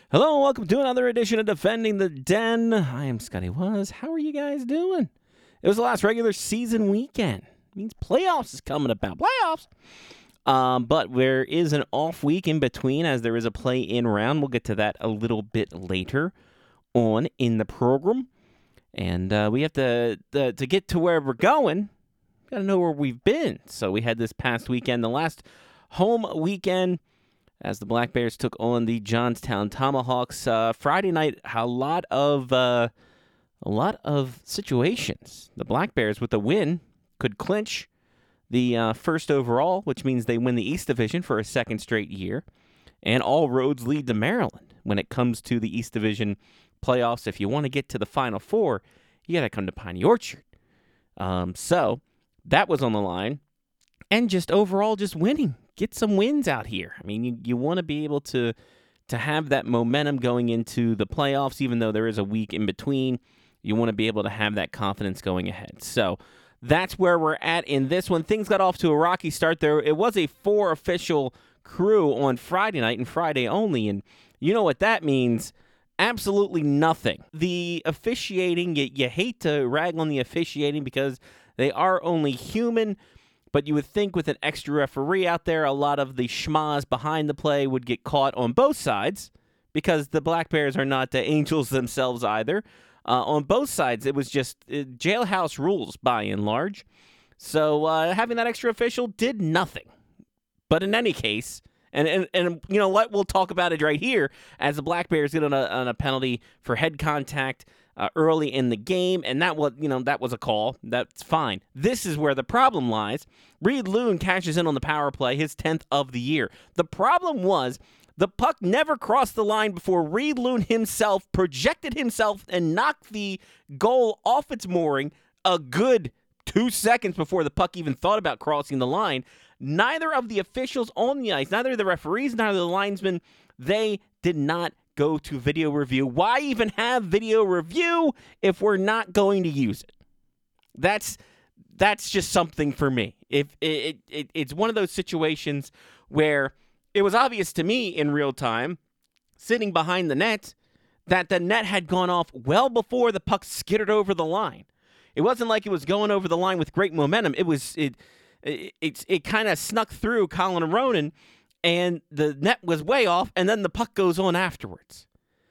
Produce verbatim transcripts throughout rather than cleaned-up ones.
Hello and welcome to another edition of Defending the Den. I am Scotty Was. How are you guys doing? It was the last regular season weekend. It means playoffs is coming about. Playoffs! Um, but there is an off week in between as there is a play-in round. We'll get to that a little bit later on in the program. And uh, we have to, to, to get to where we're going, got to know where we've been. So we had this past weekend, the last home weekend, as the Black Bears took on the Johnstown Tomahawks. Uh, Friday night, a lot of uh, a lot of situations. The Black Bears, with the win, could clinch the uh, first overall, which means they win the East Division for a second straight year. And all roads lead to Maryland when it comes to the East Division playoffs. If you want to get to the Final Four, you got to come to Piney Orchard. Um, so that was on the line. And just overall, just winning. Get some wins out here. I mean, you, you want to be able to to have that momentum going into the playoffs, even though there is a week in between. You want to be able to have that confidence going ahead. So that's where we're at in this one. Things got off to a rocky start there. It was a four official crew on Friday night and Friday only, and you know what that means. Absolutely nothing. The officiating, you, you hate to rag on the officiating because they are only human. But you would think with an extra referee out there, a lot of the schmas behind the play would get caught on both sides because the Black Bears are not the Angels themselves either. Uh, on both sides, it was just uh, jailhouse rules by and large. So uh, having that extra official did nothing. But in any case, and, and, and you know what, we'll talk about it right here as the Black Bears get on a, on a penalty for head contact Uh, early in the game, and that was, you know, that was a call. That's fine. This is where the problem lies. Reed Loon cashes in on the power play, his tenth of the year. The problem was the puck never crossed the line before Reed Loon himself projected himself and knocked the goal off its mooring a good two seconds before the puck even thought about crossing the line. Neither of the officials on the ice, neither of the referees, neither of the linesmen, they did not go to video review. Why even have video review if we're not going to use it? That's that's just something for me. If it, it it's one of those situations where it was obvious to me in real time, sitting behind the net, that the net had gone off well before the puck skittered over the line. It wasn't like it was going over the line with great momentum. It was it it it, it kind of snuck through Colin Ronan, and the net was way off, and then the puck goes on afterwards.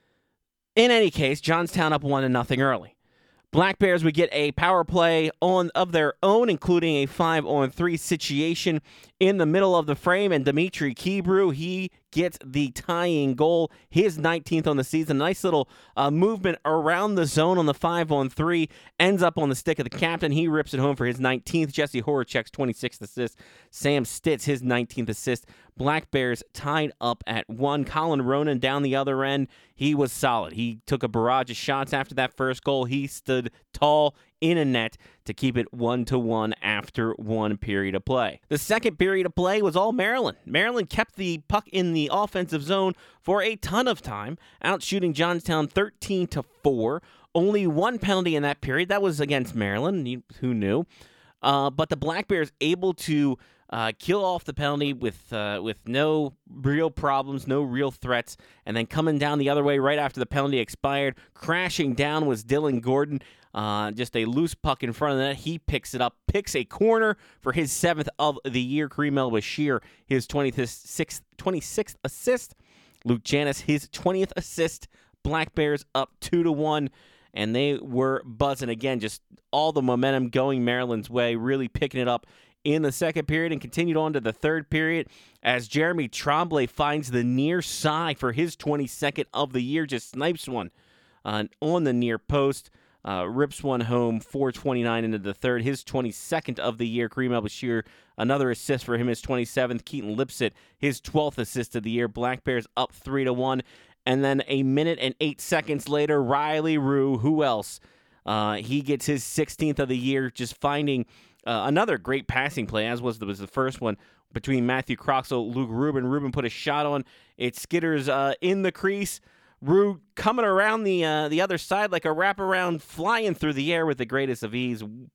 In any case, Johnstown up one to nothing early. Black Bears would get a power play on of their own, including a five-on-three situation in the middle of the frame, and Dimitri Kebrew, he gets the tying goal, his nineteenth on the season. Nice little uh, movement around the zone on the five-on-three, ends up on the stick of the captain. He rips it home for his nineteenth. Jesse Horacek's twenty-sixth assist. Sam Stitz, his nineteenth assist. Black Bears tied up at one. Colin Ronan down the other end, he was solid. He took a barrage of shots after that first goal. He stood tall in a net to keep it one to one after one period of play. The second period of play was all Maryland. Maryland kept the puck in the offensive zone for a ton of time, outshooting Johnstown thirteen to four. Only one penalty in that period. That was against Maryland. Who knew? Uh, but the Black Bears able to Uh, kill off the penalty with uh, with no real problems, no real threats, and then coming down the other way right after the penalty expired, crashing down was Dylan Gordon. Uh, just a loose puck in front of the net. He picks it up, picks a corner for his seventh of the year. Kareem El-Bashir, his twenty-sixth, twenty-sixth assist. Luke Janis, his twentieth assist. Black Bears up two to one, and they were buzzing again. Just all the momentum going Maryland's way, really picking it up in the second period, and continued on to the third period as Jeremy Tremblay finds the near side for his twenty-second of the year, just snipes one uh, on the near post, uh, rips one home, four twenty-nine into the third, his twenty-second of the year. Kareem El-Bashir, another assist for him, his twenty-seventh. Keaton Lipsett, his twelfth assist of the year. Black Bears up three to one, and then a minute and eight seconds later, Riley Rue, who else? Uh, he gets his sixteenth of the year, just finding Uh, another great passing play, as was the, was the first one, between Matthew Croxall, Luke Rubin. Rubin put a shot on. It skitters uh, in the crease. Rue coming around the uh, the other side like a wraparound, flying through the air with the greatest of ease.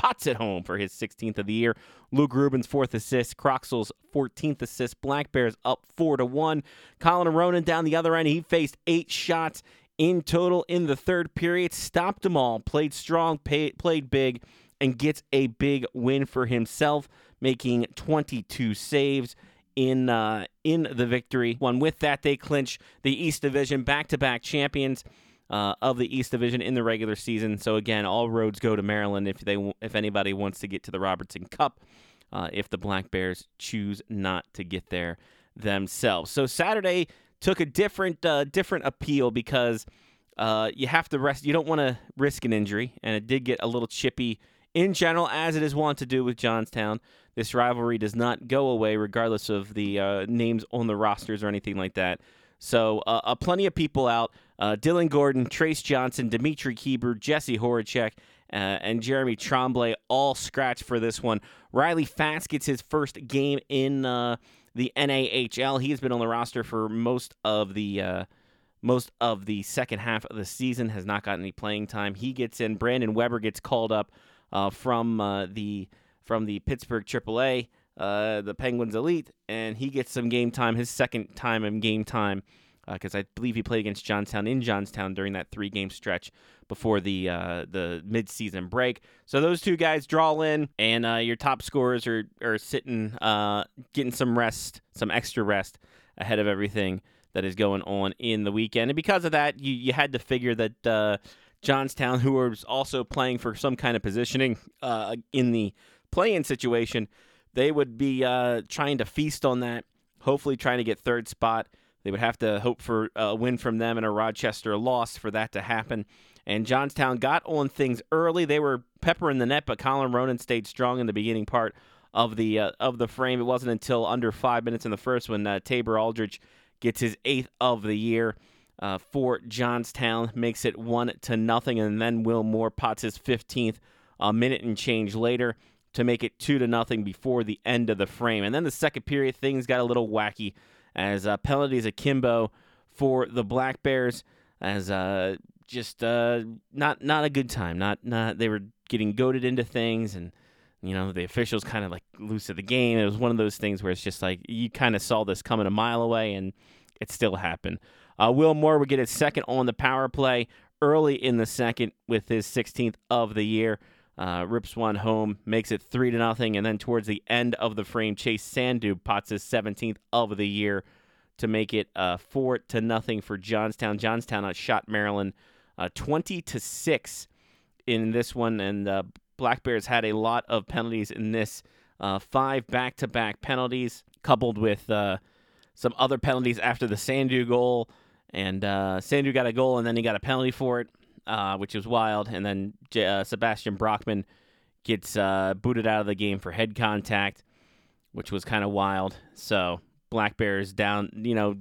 pots it home for his sixteenth of the year. Luke Rubin's fourth assist, Croxell's fourteenth assist. Black Bears up four to one. Colin Ronan down the other end. He faced eight shots in total in the third period. Stopped them all. Played strong, pay, played big, and gets a big win for himself, making twenty-two saves in uh, in the victory. One with that, they clinch the East Division, back-to-back champions uh, of the East Division in the regular season. So again, all roads go to Maryland if they if anybody wants to get to the Robertson Cup. Uh, if the Black Bears choose not to get there themselves. So Saturday took a different uh, different appeal because uh, you have to rest. You don't want to risk an injury, and it did get a little chippy in general, as it is wont to do with Johnstown. This rivalry does not go away regardless of the uh, names on the rosters or anything like that. So uh, uh, plenty of people out. Uh, Dylan Gordon, Trace Johnson, Dimitri Kieber, Jesse Horacek, uh, and Jeremy Tremblay all scratched for this one. Riley Fatts gets his first game in uh, the N A H L. He has been on the roster for most of the uh, most of the second half of the season, has not gotten any playing time. He gets in. Brandon Weber gets called up uh, from uh, the from the Pittsburgh triple A, uh, the Penguins Elite, and he gets some game time, his second time in game time, because uh, I believe he played against Johnstown in Johnstown during that three-game stretch before the uh, the mid-season break. So those two guys draw in, and uh, your top scorers are, are sitting, uh, getting some rest, some extra rest ahead of everything that is going on in the weekend. And because of that, you, you had to figure that uh, Johnstown, who was also playing for some kind of positioning uh, in the play-in situation, they would be uh, trying to feast on that, hopefully trying to get third spot. They would have to hope for a win from them and a Rochester loss for that to happen. And Johnstown got on things early. They were peppering the net, but Colin Ronan stayed strong in the beginning part of the uh, of the frame. It wasn't until under five minutes in the first when uh, Tabor Aldridge gets his eighth of the year uh, for Johnstown, makes it one to nothing, and then Will Moore pots his fifteenth a minute and change later to make it two to nothing before the end of the frame. And then the second period, things got a little wacky as uh, penalties akimbo for the Black Bears, as uh, just uh, not not a good time. Not not they were getting goaded into things, and you know the officials kind of like loose of the game. It was one of those things where it's just like you kind of saw this coming a mile away, and it still happened. Uh, Will Moore would get his second on the power play early in the second with his sixteenth of the year. Uh, rips one home, makes it three to nothing, and then towards the end of the frame, Chase Sandu pots his seventeenth of the year to make it uh, four to nothing for Johnstown. Johnstown outshot Maryland uh, twenty to six in this one, and uh, Black Bears had a lot of penalties in this. Uh, five back-to-back penalties, coupled with uh, some other penalties after the Sandu goal, and uh, Sandu got a goal, and then he got a penalty for it. Uh, which was wild, and then uh, Sebastian Brockman gets uh, booted out of the game for head contact, which was kind of wild. So Black Bears down, you know,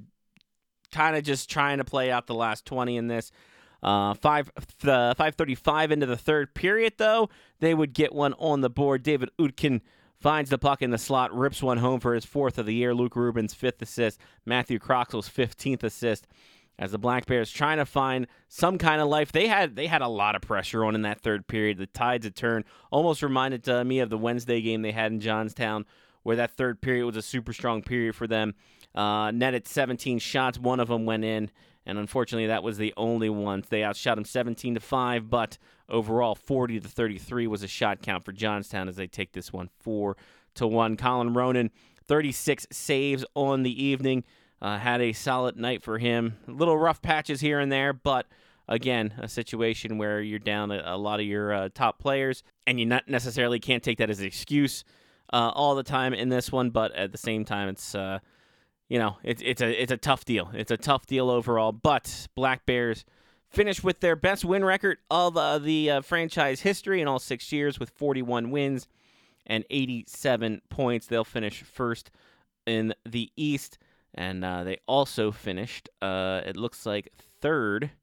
kind of just trying to play out the last twenty in this. Uh, five uh, five thirty-five into the third period, though, they would get one on the board. David Utkin finds the puck in the slot, rips one home for his fourth of the year. Luke Rubin's fifth assist, Matthew Croxell's fifteenth assist. As the Black Bears trying to find some kind of life. They had they had a lot of pressure on in that third period. The tides had turned. Almost reminded uh, me of the Wednesday game they had in Johnstown, where that third period was a super strong period for them. Uh, netted seventeen shots. One of them went in, and unfortunately that was the only one. They outshot them seventeen to five, but overall forty to thirty-three was a shot count for Johnstown as they take this one four to one. Colin Ronan, thirty-six saves on the evening. Uh, had a solid night for him. Little rough patches here and there, but again, a situation where you're down a, a lot of your uh, top players, and you not necessarily can't take that as an excuse uh, all the time in this one. But at the same time, it's uh, you know it's it's a it's a tough deal. It's a tough deal overall. But Black Bears finished with their best win record of uh, the uh, franchise history in all six years, with forty-one wins and eighty-seven points. They'll finish first in the East. And uh, they also finished, uh, it looks like, third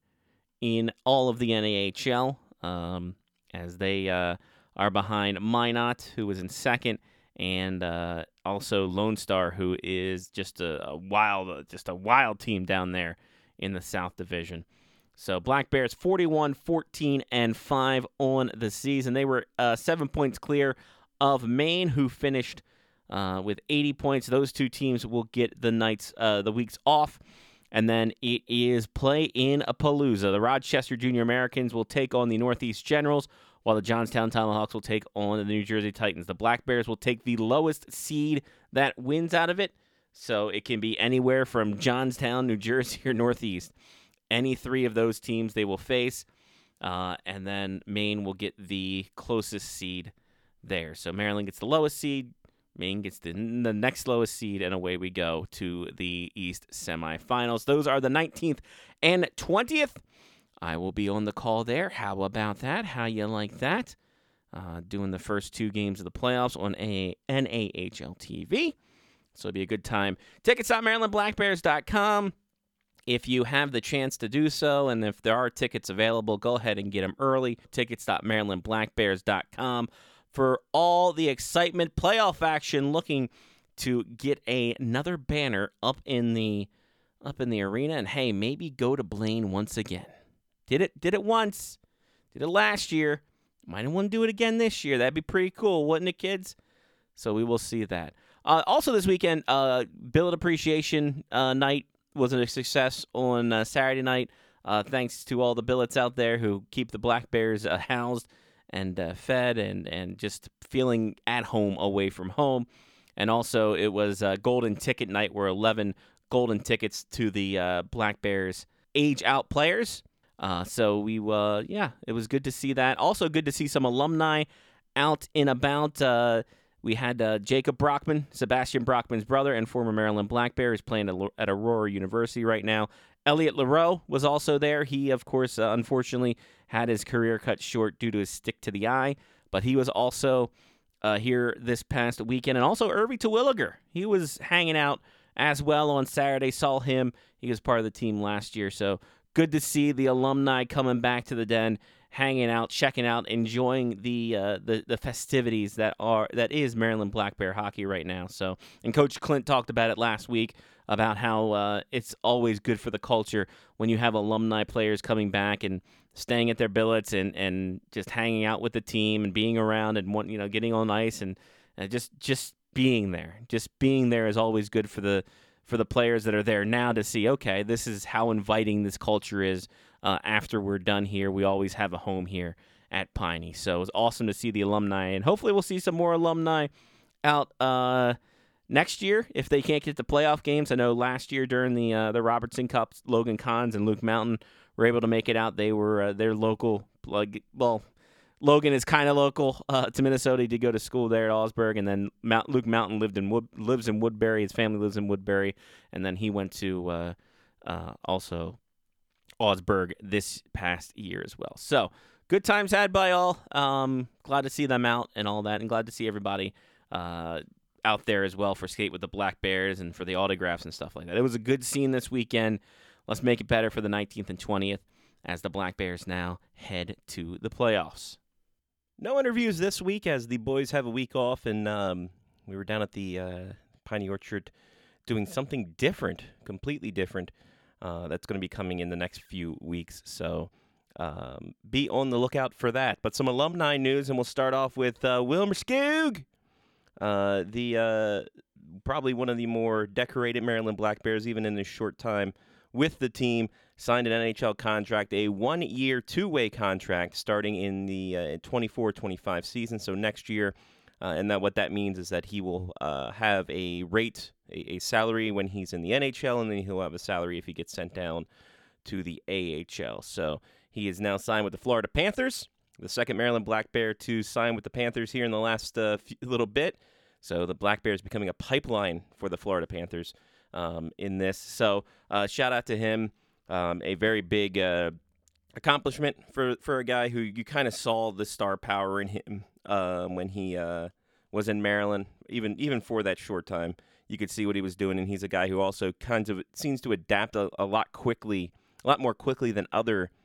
in all of the N A H L, um, as they uh, are behind Minot, who was in second, and uh, also Lone Star, who is just a, a wild, just a wild team down there in the South Division. So Black Bears forty-one, fourteen, and five on the season. They were uh, seven points clear of Maine, who finished uh, with eighty points. Those two teams will get the nights, uh, the weeks off. And then it is play in a Palooza. The Rochester Junior Americans will take on the Northeast Generals, while the Johnstown Tomahawks will take on the New Jersey Titans. The Black Bears will take the lowest seed that wins out of it. So it can be anywhere from Johnstown, New Jersey, or Northeast. Any three of those teams they will face. Uh, and then Maine will get the closest seed there. So Maryland gets the lowest seed. Maine gets the, the next lowest seed, and away we go to the East semifinals. Those are the nineteenth and twentieth. I will be on the call there. How about that? How you like that? Uh, doing the first two games of the playoffs on a N A H L T V. So it'll be a good time. Tickets dot maryland black bears dot com. If you have the chance to do so, and if there are tickets available, go ahead and get them early. Tickets dot maryland black bears dot com. For all the excitement, playoff action, looking to get a, another banner up in the up in the arena, and hey, maybe go to Blaine once again. Did it did it once, did it last year. Might want to do it again this year. That'd be pretty cool, wouldn't it, kids? So we will see that. Uh, also this weekend, uh, Billet Appreciation uh, Night was a success on uh, Saturday night. Uh, thanks to all the billets out there who keep the Black Bears uh, housed and uh, fed and, and just feeling at home away from home. And also it was uh, Golden Ticket Night, where eleven golden tickets to the uh, Black Bears age-out players. Uh, so we, uh, yeah, it was good to see that. Also good to see some alumni out and about. Uh, we had uh, Jacob Brockman, Sebastian Brockman's brother and former Maryland Black Bear, is playing at, at Aurora University right now. Elliot LaRoe was also there. He, of course, uh, unfortunately had his career cut short due to his stick to the eye, but he was also uh, here this past weekend. And also Irvy Terwilliger. He was hanging out as well on Saturday. Saw him. He was part of the team last year. So good to see the alumni coming back to the Den, hanging out, checking out, enjoying the uh, the the festivities that are that is Maryland Black Bear hockey right now. So, and Coach Clint talked about it last week about how uh, it's always good for the culture when you have alumni players coming back and staying at their billets and, and just hanging out with the team and being around and you know getting on ice and uh, just just being there. Just being there is always good for the for the players that are there now to see, okay, this is how inviting this culture is. Uh, after we're done here, we always have a home here at Piney. So it was awesome to see the alumni, and hopefully we'll see some more alumni out uh, next year if they can't get the playoff games. I know last year during the uh, the Robertson Cup, Logan Kahns and Luke Mountain were able to make it out. They were uh, they're local. Like, well, Logan is kind of local uh, to Minnesota. He did go to school there at Augsburg, and then Mount, Luke Mountain lived in Wood, lives in Woodbury. His family lives in Woodbury, and then he went to uh, uh, also Augsburg this past year as well. So good times had by all. Um, glad to see them out and all that, and glad to see everybody uh, out there as well for Skate with the Black Bears and for the autographs and stuff like that. It was a good scene this weekend. Let's make it better for the nineteenth and twentieth as the Black Bears now head to the playoffs. No interviews this week as the boys have a week off, and um, we were down at the uh, Piney Orchard doing something different, completely different. Uh, that's going to be coming in the next few weeks, so um, be on the lookout for that. But some alumni news, and we'll start off with uh, Wilmer Skoog, uh, the uh, probably one of the more decorated Maryland Black Bears, even in this short time with the team, signed an N H L contract, a one-year, two-way contract starting in the uh, twenty-four twenty-five season, so next year. Uh, and that what that means is that he will uh, have a rate, a, a salary when he's in the N H L, and then he'll have a salary if he gets sent down to the A H L. So he is now signed with the Florida Panthers, the second Maryland Black Bear to sign with the Panthers here in the last uh, few, little bit. So the Black Bear is becoming a pipeline for the Florida Panthers um, in this. So uh, shout out to him. Um, a very big uh, accomplishment for, for a guy who you kind of saw the star power in him uh, when he uh, was in Maryland. Even even for that short time, you could see what he was doing, and he's a guy who also kind of seems to adapt a, a lot quickly, a lot more quickly than other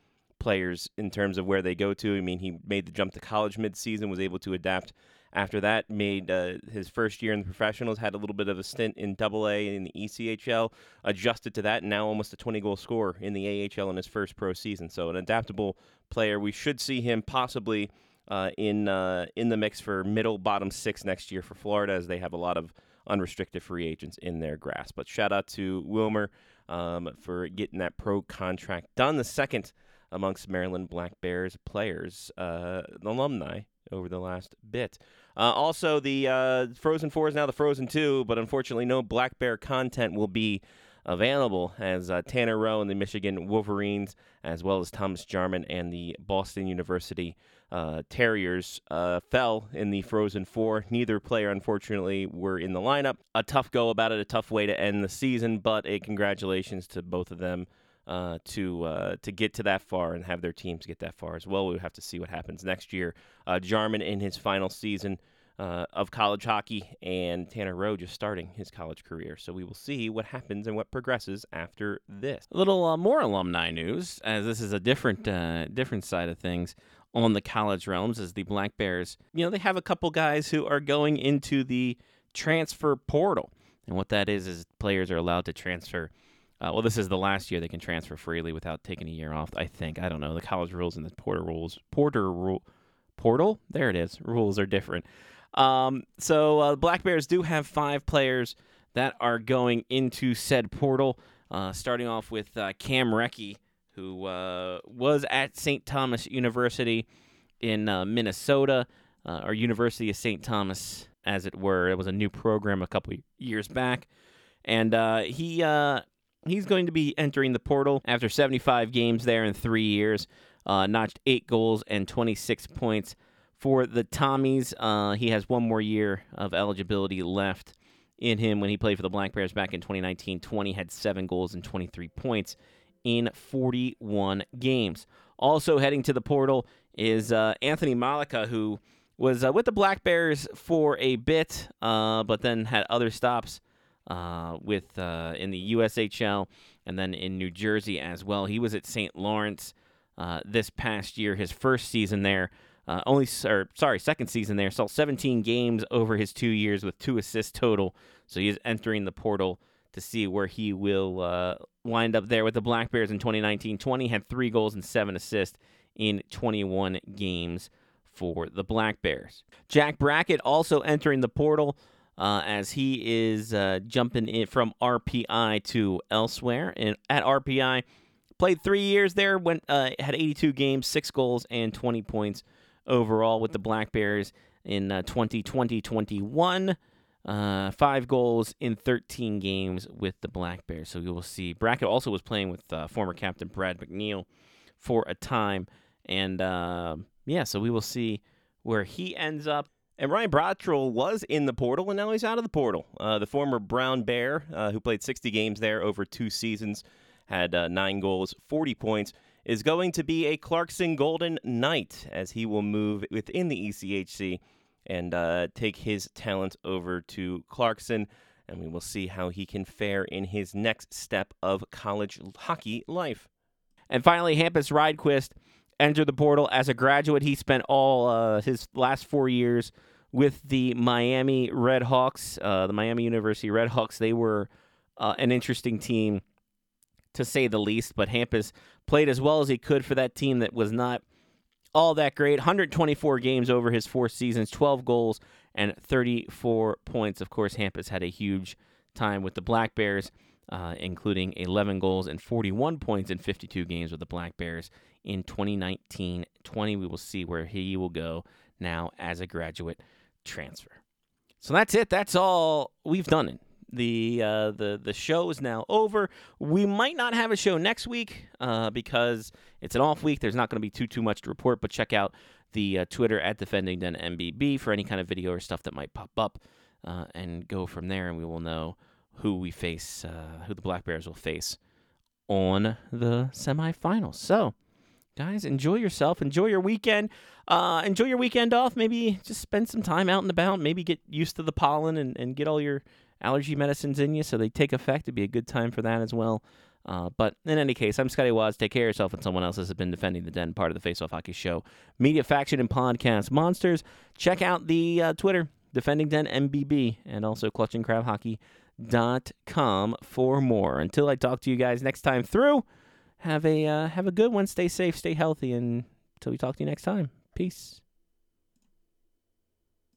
players in terms of where they go to. I mean, he made the jump to college midseason, was able to adapt after that, made uh, his first year in the professionals, had a little bit of a stint in double A in the E C H L, adjusted to that, and now almost a twenty-goal scorer in the A H L in his first pro season. So an adaptable player. We should see him possibly uh, in uh, in the mix for middle, bottom six next year for Florida, as they have a lot of unrestricted free agents in their grasp. But shout out to Wilmer um, for getting that pro contract done, the second amongst Maryland Black Bears players, uh, alumni, over the last bit. Uh, also, the uh, Frozen four is now the Frozen two, but unfortunately no Black Bear content will be available as uh, Tanner Rowe and the Michigan Wolverines, as well as Thomas Jarman and the Boston University uh, Terriers, uh, fell in the Frozen four. Neither player, unfortunately, were in the lineup. A tough go about it, a tough way to end the season, but a congratulations to both of them uh, to uh, to get to that far and have their teams get that far as well. We'll have to see what happens next year. Uh, Jarman in his final season Uh, of college hockey, and Tanner Rowe just starting his college career. So we will see what happens and what progresses after this. A little uh, more alumni news, as this is a different uh, different side of things on the college realms, as the Black Bears, you know, they have a couple guys who are going into the transfer portal. And what that is, is players are allowed to transfer. Uh, well, this is the last year they can transfer freely without taking a year off, I think. I don't know. The college rules and the porter rules. Porter rule. Portal? There it is. Rules are different. Um, so uh, the Black Bears do have five players that are going into said portal, uh, starting off with uh, Cam Recchi, who uh, was at Saint Thomas University in uh, Minnesota, uh, or University of Saint Thomas, as it were. It was a new program a couple years back, and uh, he uh, he's going to be entering the portal after seventy-five games there in three years, uh, notched eight goals and twenty-six points. For the Tommies, uh, he has one more year of eligibility left in him. When he played for the Black Bears back in twenty nineteen twenty, had seven goals and twenty-three points in forty-one games. Also heading to the portal is uh, Anthony Malika, who was uh, with the Black Bears for a bit, uh, but then had other stops uh, with uh, in the U S H L and then in New Jersey as well. He was at Saint Lawrence uh, this past year, his first season there. Uh, only, or, sorry, second season there. Saw seventeen games over his two years with two assists total. So he is entering the portal to see where he will uh, wind up there with the Black Bears in twenty nineteen twenty. Had three goals and seven assists in twenty-one games for the Black Bears. Jack Brackett also entering the portal uh, as he is uh, jumping in from R P I to elsewhere. And at R P I, played three years there, went uh, had eighty-two games, six goals, and twenty points overall with the Black Bears in uh, twenty twenty twenty-one. Uh, five goals in thirteen games with the Black Bears. So you will see. Brackett also was playing with uh, former captain Brad McNeil for a time. And, uh, yeah, so we will see where he ends up. And Ryan Brottrell was in the portal, and now he's out of the portal. Uh, the former Brown Bear, uh, who played sixty games there over two seasons, had uh, nine goals, forty points, is going to be a Clarkson Golden Knight, as he will move within the E C H C and uh, take his talent over to Clarkson, and we will see how he can fare in his next step of college hockey life. And finally, Hampus Rydquist entered the portal as a graduate. He spent all uh, his last four years with the Miami Redhawks, uh, the Miami University Redhawks. They were uh, an interesting team, to say the least, but Hampus played as well as he could for that team that was not all that great. one hundred twenty-four games over his four seasons, twelve goals, and thirty-four points. Of course, Hampus had a huge time with the Black Bears, uh, including eleven goals and forty-one points in fifty-two games with the Black Bears in twenty nineteen twenty. We will see where he will go now as a graduate transfer. So that's it. That's all we've done it. The uh, the the show is now over. We might not have a show next week uh, because it's an off week. There's not going to be too too much to report. But check out the uh, Twitter at Defending Den M B B for any kind of video or stuff that might pop up, uh, and go from there. And we will know who we face, uh, who the Black Bears will face on the semifinals. So, guys, enjoy yourself. Enjoy your weekend. Uh, enjoy your weekend off. Maybe just spend some time out and about. Maybe get used to the pollen and, and get all your allergy medicines in you so they take effect. It'd be a good time for that as well. Uh, but in any case, I'm Scotty Watts. Take care of yourself, and someone else has been defending the den, part of the Face Off Hockey Show media faction and podcast monsters. Check out the uh, Twitter, Defending Den M B B, and also clutching crab hockey dot com for more. Until I talk to you guys next time through, have a uh, have a good one. Stay safe, stay healthy, and until we talk to you next time. Peace.